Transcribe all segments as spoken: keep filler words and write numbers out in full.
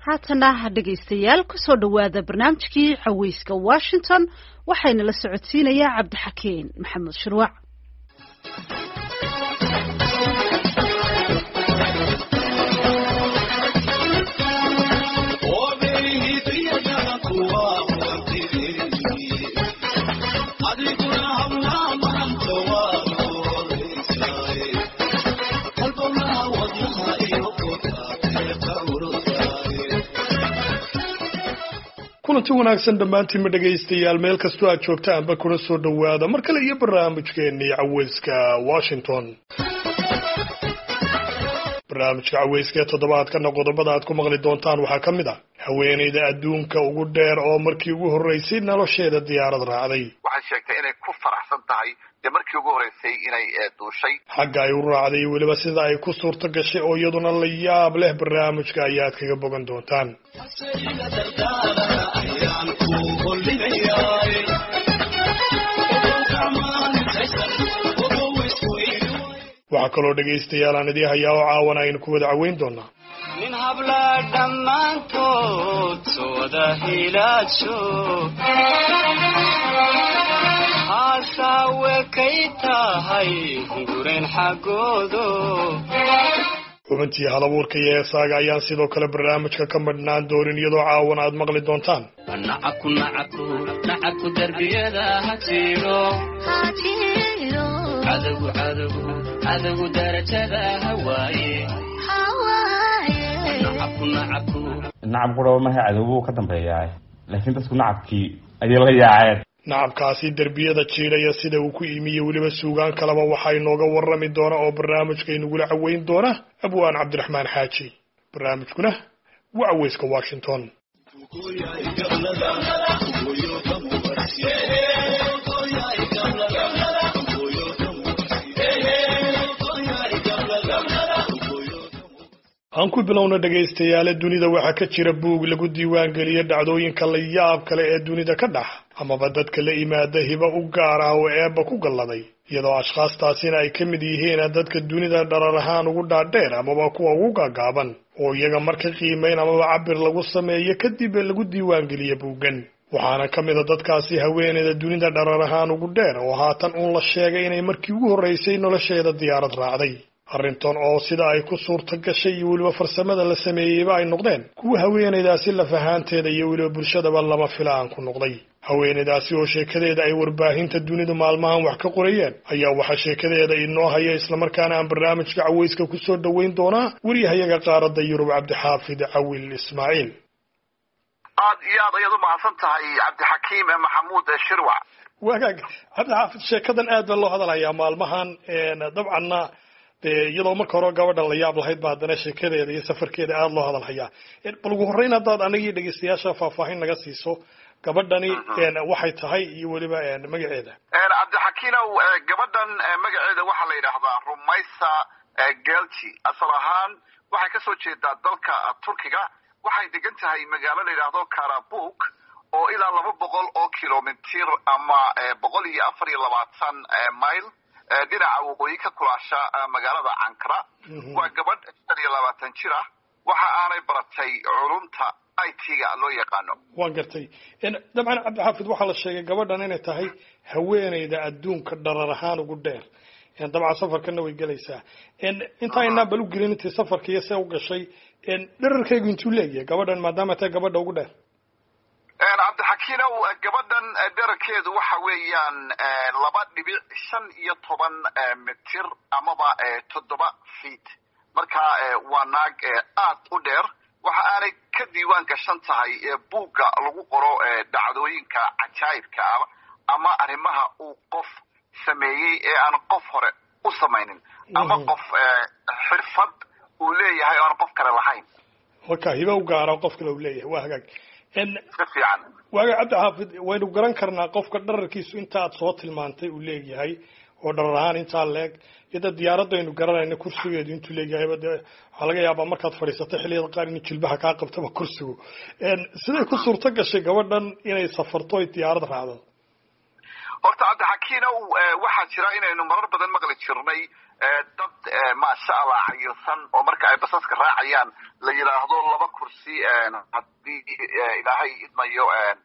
haatana dhegaystayaal ku soo dhawaada barnaamijkii caweyska Washington waxayna la socodsiinayaa Cabdixakiin Maxamed Shirwac. kulanti wanaagsan dhamaantiin ma dhagaystayaal meel kastoo aad joogtaanba kuna soo dhawaada mar kale iyo barnaamijkeennii caweyska Washington. barnaamijka caweyska toddobaadkana qodobada aad ku maqli doontaan waxaa ka mid ah haweeneyda adduunka ugu dheer oo markii ugu horeysay nolosheeda diyaarad raacday. waxay sheegtay inay ku faraxsan tahay de markii ugu horeysay inay duushay. xagga ay u raacday weliba sida ay ku suurto gashay oo iyaduna la yaab leh barnaamijka ayaad kaga bogan doontaan. waxaa kaloo dhegaystayaal aan idii hayaa oo caawana aynu ku wada caweyn doonaa nin habla dhammaantood sooda hilaadsho haasawe kay tahay hungureen xaggoodo. xubintii halabuurka iyo heesaaga ayaan sidoo kale barnaamijka ka madhnaan doonin iyadoo caawana aad maqli doontaan. nacaku nacaku nacaku darbiyada ha jiro cadogu cadogu cadogu darajada hawaaye nacaku nacaku nacab qura ma cadogu ka dambeeyaa laakiin dadku nacabkii ayay la yaaceen. nacabkaasi darbiyada jiiraya sida uu ku iimiyo weliba suugaan kaleba waxaa inooga warrami doona oo barnaamijka inagula caweyn doona abwaan cabdiraxmaan xaaji. barnaamijkuna waa caweyska Washington. aan ku bilowna dhagaystayaal dunida waxaa ka jira buug lagu diiwaan geliyo dhacdooyinka la yaab kale ee dunida ka dhax amaba dadka la imaada hiba u gaar ah oo eebba ku galladay iyadoo ashkhaastaasina ay ka mid yihiin dadka dunida dharar ahaan ugu dhaadheer amaba kuwa ugu gaagaaban oo iyaga marka qiimeyn amaba cabir lagu sameeyo kadib lagu diiwaan geliyo buuggan. waxaana ka mid a dadkaasi haweeneyda dunida dharar ahaan ugu dheer oo haatan uun la sheegay inay markii ugu horreysay nolosheeda diyaarad raacday. arrintan oo sida ay ku suurto gashay iyo weliba farsamada la sameeyeyba ay noqdeen kuwa haweeneydaasi laf ahaanteeda iyo weliba bulshadaba lama filaan ku noqday. haweeneydaasi oo sheekadeeda ay warbaahinta dunidu maalmahan wax ka qorayeen ayaa waxaa sheekadeeda inoo haya islamarkaana aan barnaamijka caweyska ku soo dhaweyn doonaa weriyahayaga qaaradda Yurub Cabdixaafid Cawil Ismaaciil. aad iyo aad ayaad u mahadsan tahay Cabdixakiim Maxamuud Shirwac. wagaag Cabdixaafid, sheekadan aad baa loo hadalhayaa maalmahan dabcanna iyadoo marka hore gabadhan la yaab lahayd baa haddana sheekadeeda iyo safarkeeda aada loo hadalhayaa. bal ugu horreyn haddaad anagii dhegaystayaasha faahfaahin naga siiso gabadhani waxay tahay iyo weliba magaceeda. cabdixakiinow gabadhan magaceeda waxaa la yidhaahdaa Rumaysa Gelci. asal ahaan waxay kasoo jeedaa dalka Turkiga. waxay degan tahay magaalo la yidhaahdo Karabuk oo ilaa laba boqol oo kilomitir ama boqol iyo afar iyo labaatan mayl dhinaca waqooyi ka kulaasha magaalada Ankara. waa gabadh shan iyo labaatan jir ah. waxa aanay baratay culumta I T-ga loo yaqaano. waan gartay. dabcan Cabdixaafid waxaa la sheegay gabadhan inay tahay haweeneyda adduunka dharar ahaan ugu dheer. dabcan safarkana way gelaysaa. inta aynaa bal u gelin intii safarka iyo see u gashay dherarkaygu intuu leeyahay gabadhan maadaama tahay gabadha ugu dheer. cabdixakiinow gabadhan dherarkeedu waxa weeyaan laba dhibic shan iyo toban mitir amaba toddoba feet. marka waa naag aad u dheer. waxa aanay ka diiwaan gashan tahay buugga lagu qoro dhacdooyinka cajaa'ibka ah ama arrimaha uu qof sameeyey ee aan qof hore u samaynin ama qof xirfad uu leeyahay oo aan qof kale lahayn. waka hiba u gaara qof kale uu leeyahay. waa hagaag. si fiican. waaga Cabdixaafid, waynu garan karnaa qofka dhararkiisu inta aad soo tilmaantay uu leeyahay oo dharar ahaan intaa leeg iyada diyaaradaynu garanayna kursigeedu intuu leeyahay waxaa laga yaabaa markaad fadhiisatay xilliyada qaar inuu jilbaha kaa qabtaba kursigu. siday ku suurto gashay gabadhan inay safarto ay diyaarad raacdo? horta cabdixakiinow waxaa jira inaynu marar badan maqli jirnay dad maasha allah cayirsan oo marka ay basaska raacayaan la yidhaahdo laba kursi haddii ilaahay idmayo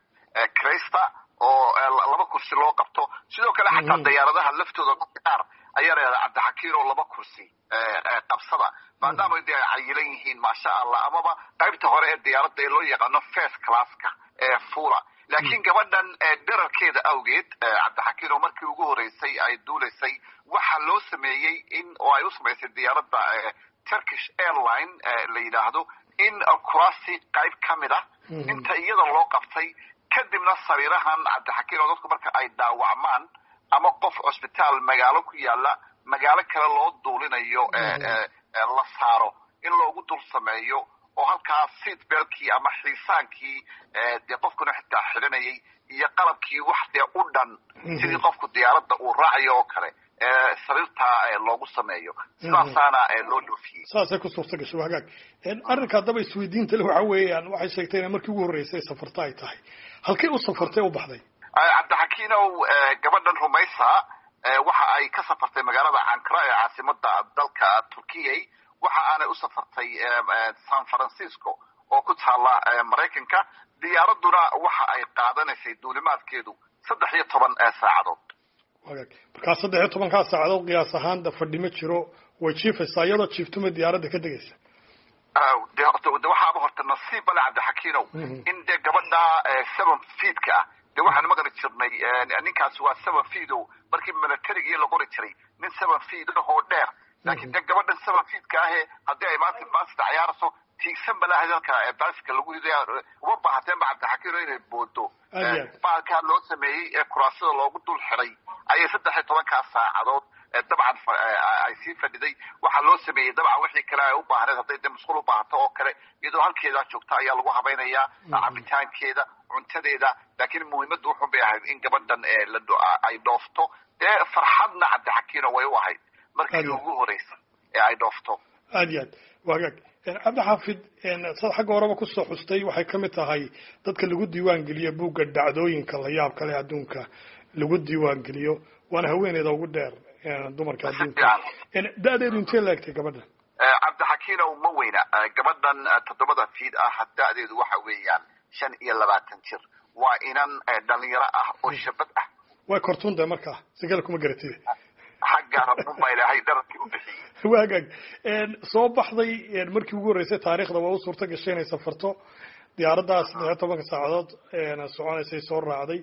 crista oo laba kursi loo qabto sidoo kale xataa diyaaradaha laftooda qaar ayaa la yidhahdaa cabdixakiinow laba kursi qabsada maadaama ay cayilan yihiin maasha allah amaba qaybta hore ee diyaaradda ee loo yaqaano first classka ee fuula laakiin gabadhan dherarkeeda awgeed cabdixakiinow markii ugu horeysay ay duulaysay waxaa loo sameeyey in oo ay u samaysay diyaaradda turkish airline la yidhaahdo in kuraasi qayb ka mid ah inta iyada loo qabtay kadibna sariirahan cabdixakiinow dadku marka ay dhaawacmaan ama qof cusbitaal magaalo ku yaala magaalo kale loo duulinayo la saaro in loogu dul sameeyo oo halkaa seat belkii ama xiisaankii dee qofkuna xitaa xidhanayay iyo qalabkii wax dee u dhan sidii qofku diyaaradda uu raacayo oo kale sariirtaa loogu sameeyo sidaasaana loo dhoofiyey saasay ku suurta gashay waa hagaag arrinka haddaba isweydiinta le waxa weeyaan waxay sheegtay inay markii ugu horreysay safarta ay tahay halkay u safartay u baxday cabdixakiinow gabadhan rumaysa waxa ay ka safartay magaalada ankara ee caasimada dalka turkiya waxa aanay u safartay san francisco oo ku taala maraykanka diyaaraduna waxa ay qaadanaysay duulimaadkeedu saddex iyo toban saacadood wagaag markaa saddex iyo tobankaa saacadood qiyaas ahaan fadhi ma jiro way jiifaysaa iyadoo jiiftuma diyaaradda ka degaysa de waxaaba horta nasiib bale cabdixakiinow in dee gabadha seven feedka ah dee waxaanu maqli jirnay ninkaasi waa seven feedo markii milatarigii la qori jiray nin seven feed oo dheer laakiin dee gabadhan seven feedka ahe haddii ay maanta baasida ciyaarayso tiigsan balaha dalka baaska lagu ridaya uma baahateenba cabdixakiinow inay boodo baalkaa loo sameeyey ee kuraasada loogu dul xiday ayay saddex iyo tobankaa saacadood dabcan ay sii fadhiday waxaa loo sameeyey dabcan wixii kale ay u baahneed hadday dee masquul u baahato oo kale iyadoo halkeedaa joogta ayaa lagu habaynayaa cabitaankeeda cuntadeeda laakiin muhiimadda wuxun bay ahayd in gabadhan ay dhoofto dee farxadna cabdixakiinow way u ahayd markii ugu horeysa ee ay dhoofto aad iyo aad wagaag cabdixaafid sad xagga horeba kusoo xustay waxay ka mid tahay dadka lagu diiwaan geliyo buugga dhacdooyinka la yaab kale adduunka lagu diiwaan geliyo waana haweeneyda ugu dheer dumarka adduunka da-deedu intee laegtay gabadhan cabdixakiinow ma weyna gabadhan toddobada fiid ah da-deedu waxa weeyaan shan iyo labaatan jir waa inan dhalinyaro ah oo shabad ah way kortunta markaa sigala kuma garatid xagga rabunbaa ilaahay dhararkii u bixiyey waagaag soo baxday markii ugu horreysay taariikhda waa u suurta gashay inay safarto diyaaraddaas saddex iyo tobanka saacadood soconaysay soo raacday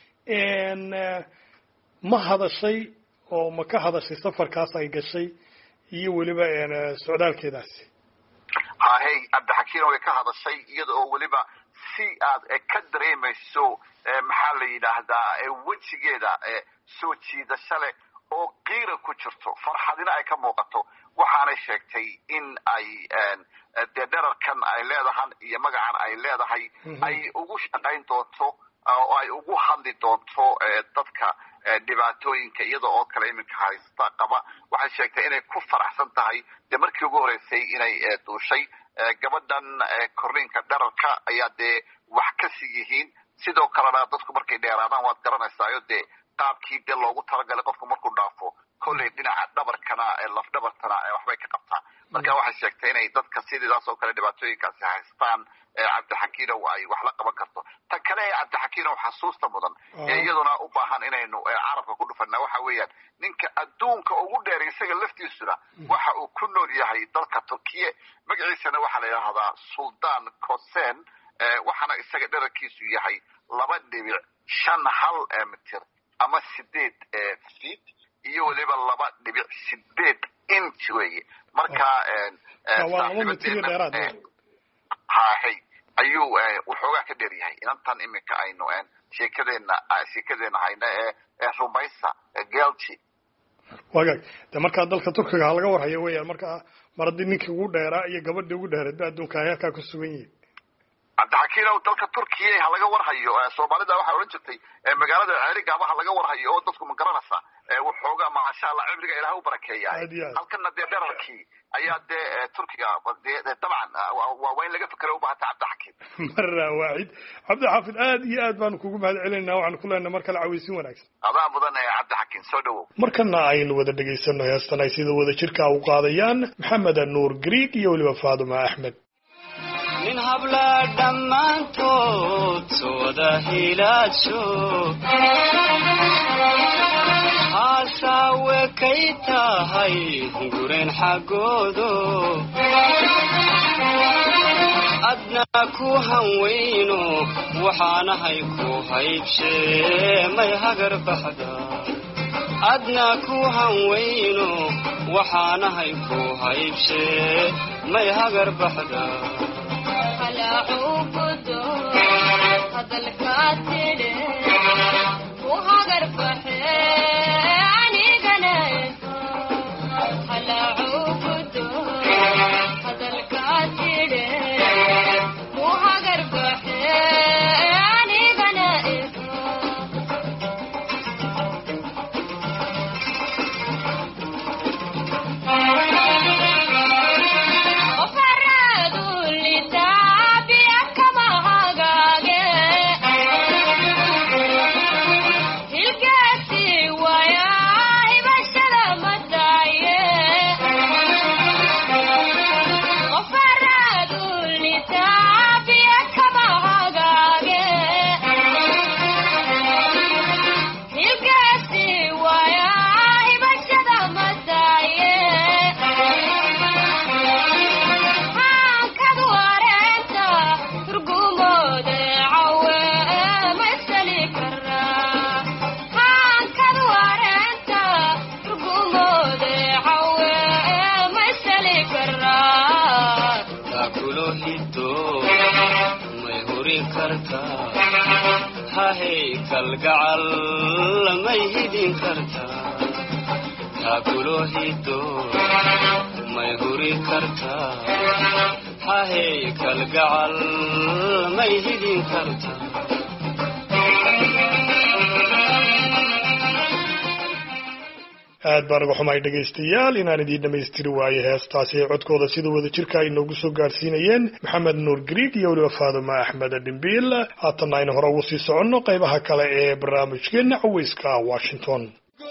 ma hadashay oo ma ka hadashay safarkaas ay gashay iyo weliba socdaalkeedaasi hahey cabdixakiinow way ka hadashay iyada oo weliba si aad ka dareemayso maxaa la yidhaahdaa wejigeeda soo jiidasho leh oo qiira ku jirto farxadina ay ka muuqato waxaanay sheegtay in ay dee dherarkan ay leedahan iyo magacan ay leedahay ay ugu shaqayn doonto oo ay ugu hadli doonto dadka dhibaatooyinka iyada oo kale iminka haysta qaba waxay sheegtay inay ku faraxsan tahay dee markii ugu horeysay inay duushay gabadhan korriinka dherarka ayaa dee wax ka sii yihiin sidoo kalena dadku markay dheeraadaan waad garanaysaa iyo dee qaabkii dee loogu talagalay qofku markuu dhaafo kolley dhinaca dhabarkana laf dhabartana waxbay ka qabtaa marka waxay sheegtay inay dadka sidaas oo kale dhibaatooyinkaasi haystaan cabdixakiinow ay wax la qaban karto ta kale ee cabdixakiinow xasuusta mudan ee iyaduna u baahan inaynu carabka ku dhufana waxa weeyaan ninka adduunka ugu dheer isaga laftiisuna waxa uu ku nool yahay dalka turkiye magaciisana waxaa la yidhaahdaa suldaan kosen waxaana isaga dherarkiisu yahay laba dhibic shan hal mitir ama sideed feet iyo weliba laba dhibic sideed inch weye marka hahay ayuu waxoogaa ka dheer yahay inantan iminka aynu sheekadeena sheekadeena hayna ee rumaysa gelji wagaag de markaa dalka turkiga ha laga warhayo weyaan markaa mar haddii ninkii ugu dheeraa iyo gabadhii ugu dheereed ba adduunka ay halkaa ku sugan yihiin cabdixakiinow dalka turkiya ha laga warhayo soomaalida waxay odhan jirtay magaalada ceerigaaba ha laga warhayo oo dadku ma garanaysa waxoogaa maasha allah cibriga ilaah u barakeeyahay halkana dee dherarkii ayaa dee turkiga dabcan waa in laga fikera ubahata cabdixakiin مرة واحد عبد الحافظ آد يا آد بان كوجو مهد علينا وعن كلنا مركل عويسين وناكس adaa mudan ee cabdi xakiin soo dhawow markana aynu wada dhageysano heestan ay sida wada jirka u qaadayaan maxamed nuur greek iyo waliba faaduma axmed min habla dhammaantood sooda hilaadsho haasawe kay tahay gureen xaggoodo adna ku hanweyno waxaanahay ku haybshee may hagar baxda adna ku hanweyno waxaanahay ku haybshee may hagar baxda halaacuukudo hadalkaatidhe ku hagar baxee anigana halaacuukudo hadalkaatidhe ku hagar baxee anigana kalgacal may hidin kartaa taakulo hido may huri kartaa hahey kalgacal may hidin kartaa aad baan uga xumahay dhegaystayaal inaan idiin dhamaystiri waaye heestaasi ee codkooda sida wada jirka ay noogu soo gaarsiinayeen maxamed nuur greek iyo waliba faaduma axmed dhimbiil haatanna aynu hore ugu sii soconno qaybaha kale ee barnaamijkeena caweyska washington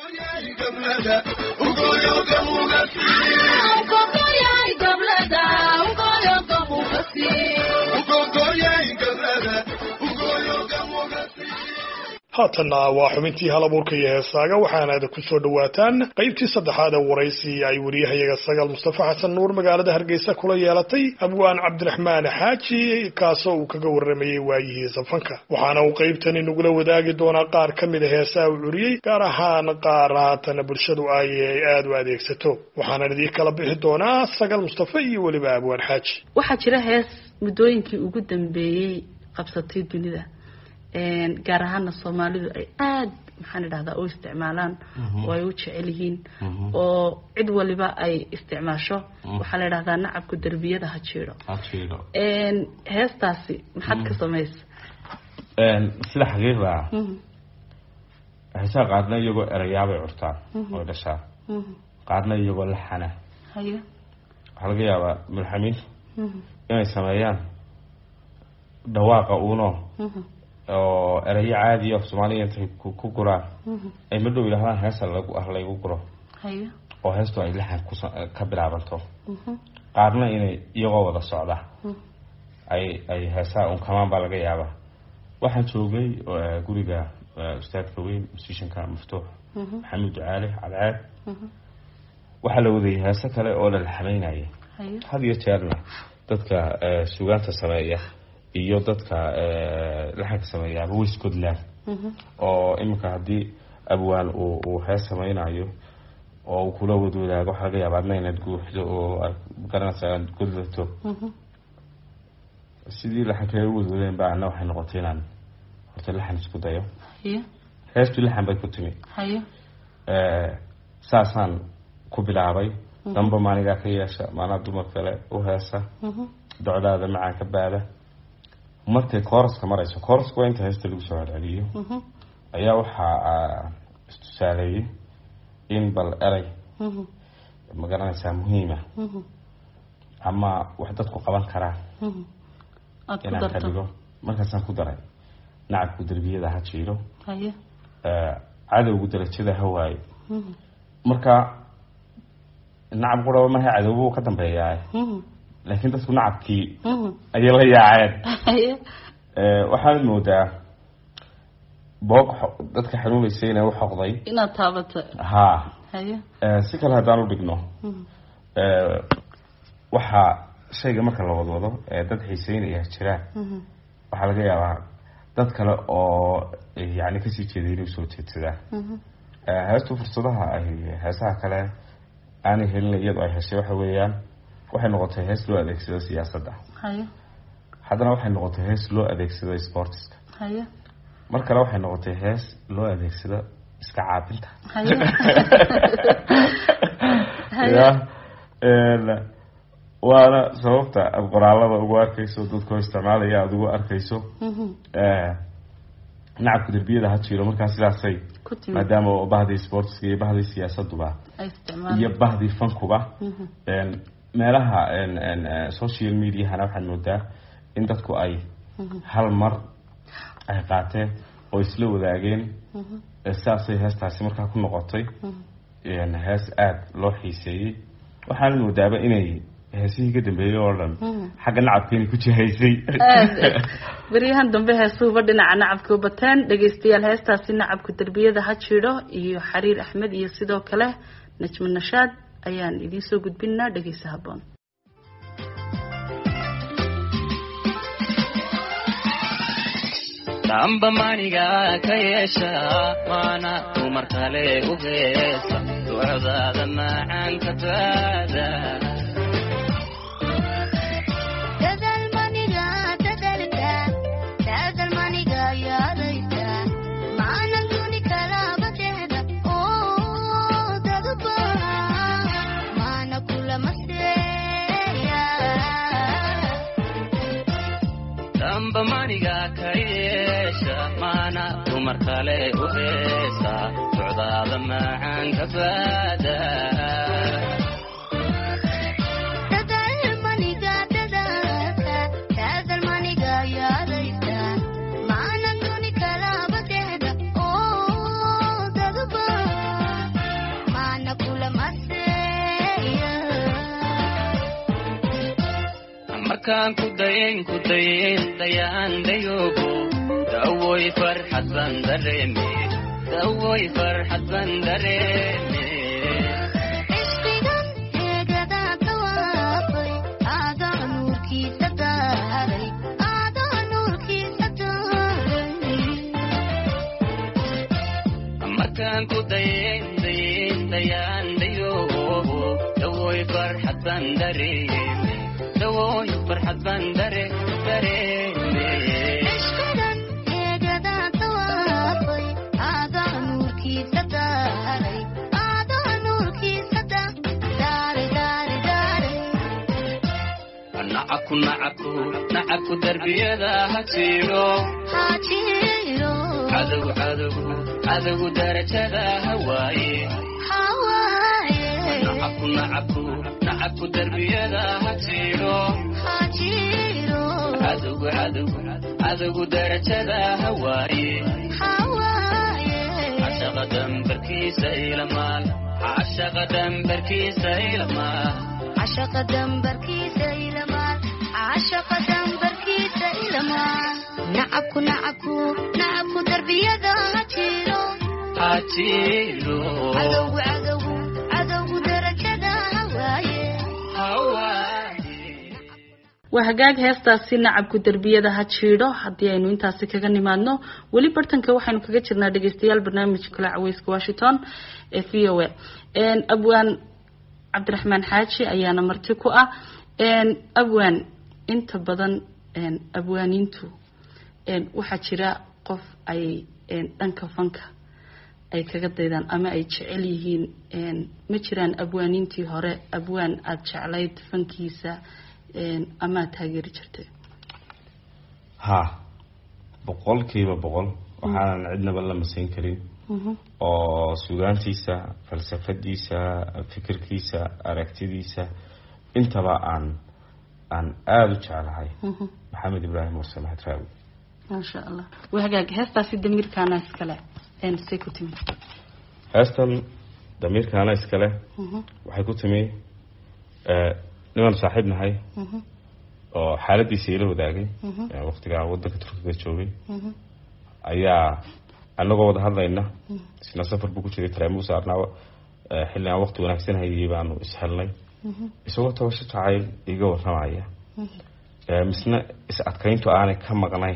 haatanna waa xubintii halabuurka iyo heesaaga waxaanaada ku soo dhawaataan qaybtii saddexaad ee waraysi ay wariyahayaga sagaal mustafa xasan nuur magaalada hargeysa kula yeelatay abwaan cabdiraxmaan xaaji kaasoo uu kaga waramayey waayihiisa fanka waxaana uu qaybtani nagula wadaagi doonaa qaar ka mid a heesaha uu curiyey gaar ahaan qaar haatana bulshadu ay aada u adeegsato waxaanan idiin kala bixi doonaa sagaal mustafa iyo weliba abwaan xaaji waxaa jira hees muddooyinkii ugu dambeeyey qabsatay dunida gaar ahaana soomaalidu ay aad maxaan idhahdaa u isticmaalaan oo ay u jecel yihiin oo cid waliba ay isticmaasho waxaa la idhahdaa nacabku derbiyada ha jiiro heestaasi maxaad ka samaysa sida xaqiiqda heesaha qaadna iyagoo erayaabay curtaan oo dhashaa qaadna iyagoo laxana waxaa laga yaabaa mulxamiintu inay sameeyaan dhawaaqa uuno oo erayo caadi ah Soomaaliya intay ku guraan ay madhow ilaahaan heesa lagu ah laygu guro hayo oo heestu ay laxan ka bilaabanto qaarna inay iyagoo wada socda ay ay heesa un kamaan baa laga yaabaa waxaan joogay guriga ustaadka weyn musicianka maftuux maxamed ducaale cadceed waxa la waday heesa kale oo la laxameynayay had iyo jeerna dadka suugaanta sameeya iyo dadka laxanka sameeya way Scotland oo imika hadii abwaan uu uu hees sameynayo oo kula wadoodaga waxa laga yaabaa inaad guuxdo oo garanaysan gudlato sidii laxanka ay wadoodeen baana waxay noqotay inaan horta laxan isku dayo hayo heestu laxan bay ku timi hayo ee saasan ku bilaabay damba maaniga ka yeesha maana dumar kale u heesa docdaada macaan ka baada markay kooraska marayso kooraska waa inta heesta lagu soo celceliyo ayaa waxaa istusaaleeyey in bal eray magaranaysaa muhiima ama wax dadku qaban karaan inaan ka dhigo markaasaan ku daray nacabku darbiyada ha jiiro haye cadowgu darajada ha waayo marka nacab qura ma ha cadowgu ka dambeeyaa laakiin dadku nacabkii ayay la yaaceen haye waxaan moodaa boog dadka xanuunaysa inay u xoqday inaad taabato ha haye si kale haddaan u dhigno waxaa shayga marka la wadwado ee dad xiiseynaya jiraan waxaa laga yaabaa dad kale oo yani kasii jeeday inuu soo jeedsadaan heestu fursadaha ay heesaha kale aanay helin iyadoo ay heshay waxa weeyaan waxay noqotay hees loo adeegsado siyaasadda haye haddana waxay noqotay hees loo adeegsado sportiska haye mar kale waxay noqotay hees loo adeegsado iska caabinta haye haye waana sababta aad qoraalada ugu arkayso dadkoo isticmaalaya aada ugu arkayso nacabka darbiyada ha jiro markaa sidaasay maadaama bahdii sportiska iyo bahdii siyaasaduba iyo bahdii fankuba meelaha social mediahana waxaad moodaa in dadku ay hal mar ay qaateen oo isla wadaageen sidaasay heestaasi markaa ku noqotay hees aada loo xiiseeyey waxaana moodaaba inay heesihii ka dambeeyey oo dhan xagga nacabkeeni ku jihaysay beryahan dambe heesuhuba dhinaca nacabka u bateen dhegaystayaal heestaasi nacabka darbiyada ha jiro iyo xariir axmed iyo sidoo kale najmo nashaad ayaan idiin soo gudbinaa dhegaysa haboon damba maniga ka yeesha maana dumar kale u heesa ducdaada macaan ka taada damba maniga ka yeesha maana dumar kale u heesa ducdaada macaan ka taada markaan ku dayin ku dayin dayaan dayogo dawoy farxad baan dareeme dawoy farxad baan dareeme ishqigan eegada tawaafay aada nuurkiisa daaray aada nuurkiisa daaray markaan ku dayin dayin dayaan dayogo dawoy farxad baan dareeme dawoy farxad baan dare dareeme ishqigan eegada tawaafay aada nuurkiisa daaray aada nuurkiisa daaray daaray daaray nacabku nacabku nacabku darbiyada ha jiro ha jiro cadowgu cadowgu cadowgu darajada ha waaye ha waaye nacabku nacabku nacabku darbiyada ha jiro ha jiro cadowgu cadowgu cadowgu darajada ha waaye ha waaye cashaqa dambarkiisa ilamaal cashaqa dambarkiisa ilamaal cashaqa dambarkiisa ilamaal cashaqa dambarkiisa ilamaal nacabku nacabku nacabku darbiyada ha jiro ha jiro cadowgu cadowgu cadowgu darajada ha waaye ha waaye waa hagaag heestaasi nacabku darbiyada ha jiidho haddii aynu intaasi kaga nimaadno weli bartanka waxaynu kaga jirnaa dhegaystayaal barnaamijka kala caweyska washington ee v o a abwaan cabdiraxmaan xaaji ayaana marti ku ah abwaan inta badan abwaaniintu waxaa jira qof ay dhanka fanka ay kaga daydaan ama ay jecel yihiin ma jiraan abwaaniintii hore abwaan aada jeclayd fankiisa ama taageeri jirtay ha boqolkiiba boqol waxaanan cidnaba la masayn karin oo sugaantiisa falsafadiisa fikirkiisa aragtidiisa intaba aan aan aada u jeclahay maxamed ibraahim muuse maxadraawi maasha allah wahagaag heestaasi damiirkaana iskale een say ku timi heestan damiirkaana iskale waxay ku timi niman saaxiib nahay oo xaaladiisa ila wadaagay waqtigaa wadanka turkiga joogay ayaa anagoo wada hadlayna isna safar buu ku jiray taraamuu saarnaa xilli aan waqti wanaagsan hayay baanu ishelnay isagoo tabasho jacayl iga warramaya misna is adkayntu aanay ka maqnayn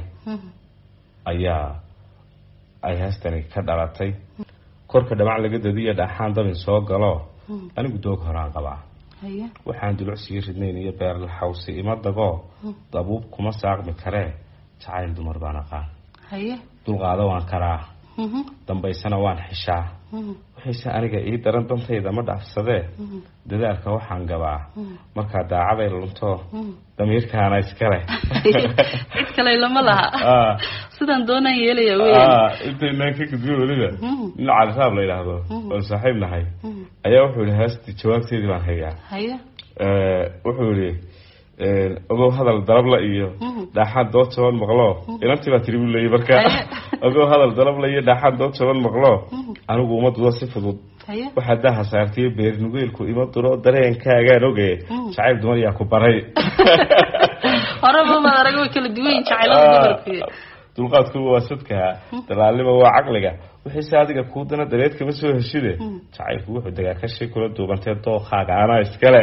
ayaa ay heestani ka dhalatay korka dhamac laga dadiyo dhaxaan dabin soo galo anigu doog horaan qabaa waxaan dulucsiga ridnayn iyo beer la xawsi ima dago dabuub kuma saaqmi karee jacayl dumar baan aqaan dulqaado waan karaa dambaysana waan xishaa waxayse aniga ii daran dantayda ma dhaafsadee dadaalka waxaan gabaa markaa daacaday lunto damiirkaana iskale cid kale lama laha sidaan doonaan yeelaya weeyaan intaynaan ka gudbiyo weliba nin calisaab la yidhaahdo oo saaxiib nahay ayaa wuxuu yihi heesti jawaabteedii baan hayaa wuxuu yihi ogow hadal dalabla iyo dhaaxaan dood jaban maqlo inantii baa tiri buu leeyay marka ogow hadal dalabla iyo dhaaxaan dood jaban maqlo anigu uma dudo si fudud waxaa daha saartiyo beer nugeelku ima duro dareenkaagaan oge jacayl dumar yaa ku baray horaba ma arag way kala duwan jacaylada dumarku dulqaadku waa sadka dalaalnimo waa caqliga wixii adiga ku dana dareed kama soo heshide jacaylku wuxuu dagaa ka shay kula duubantay dooqaaga ana iskale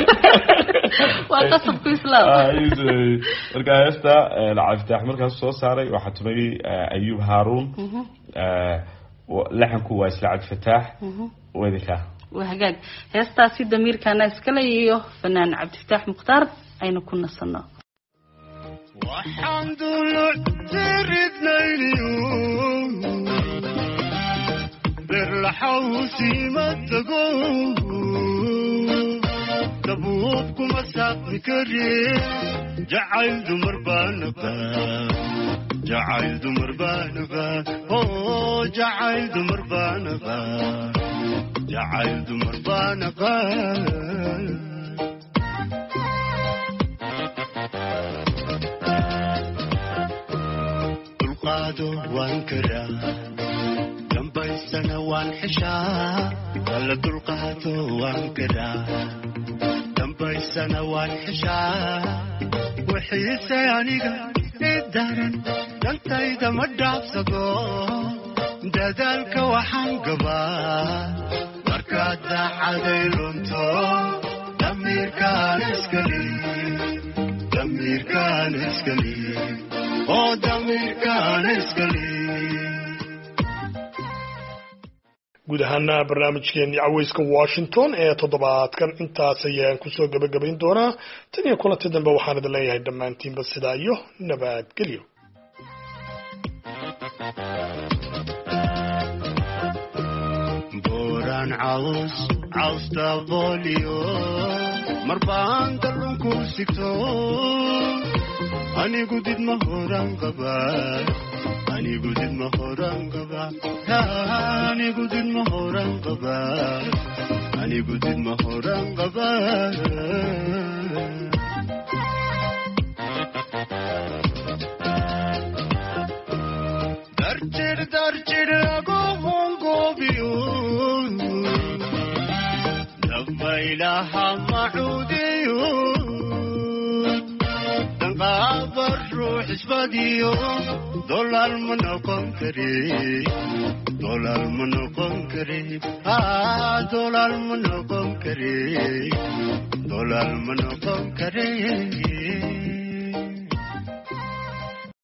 waa qasabku islaam marka heesta lacagtax markaas soo saaray waxa tumay ayub haarun laxanku waa isla cad fataax wadika wahagaag heestaasi damiirkaana iskale iyo fanaan cabdifataax mukhtaar aynu ku nasano waxaan duluctiridnayniyo berlaxawsi matago dabuub kuma saaqmi kare jacayl dumar baanaba jacayl dumar baanaba oo jacayl dumar baanaba jacayl dumar baanaba dulqaado waan karaa dambaysana waan xishaa alla dulqaado waan karaa dambaysana waan xishaa wixiise aniga ii daran dantayda ma dhaafsado dadaalka waxaan gabaa markaad daacaday lunto damiirkaan iskali damiirkaan iskali oo damiirkaan iskali guud ahaana barnaamijkeennii caweyska washington ee toddobaadkan intaas ayaan kusoo gabagabayn doonaa tan iyo kulanti dambe waxaan idin leeyahay dhammaantiinba sidaa iyo nabadgelyo buuraan caws caws dabooliyo marbaan dallunku sigto anigu did ma horan qabaa anigu did ma horan qabaa anigu did ma horan qabaa anigu did ma horan qabaa darjir darjir lagu hongobiyo dabaylaha macuudiyo danqaabar ruux isbadiyo dolal ma noqon kare dolal ma noqon kare dolal ma noqon kare dolal ma noqon kare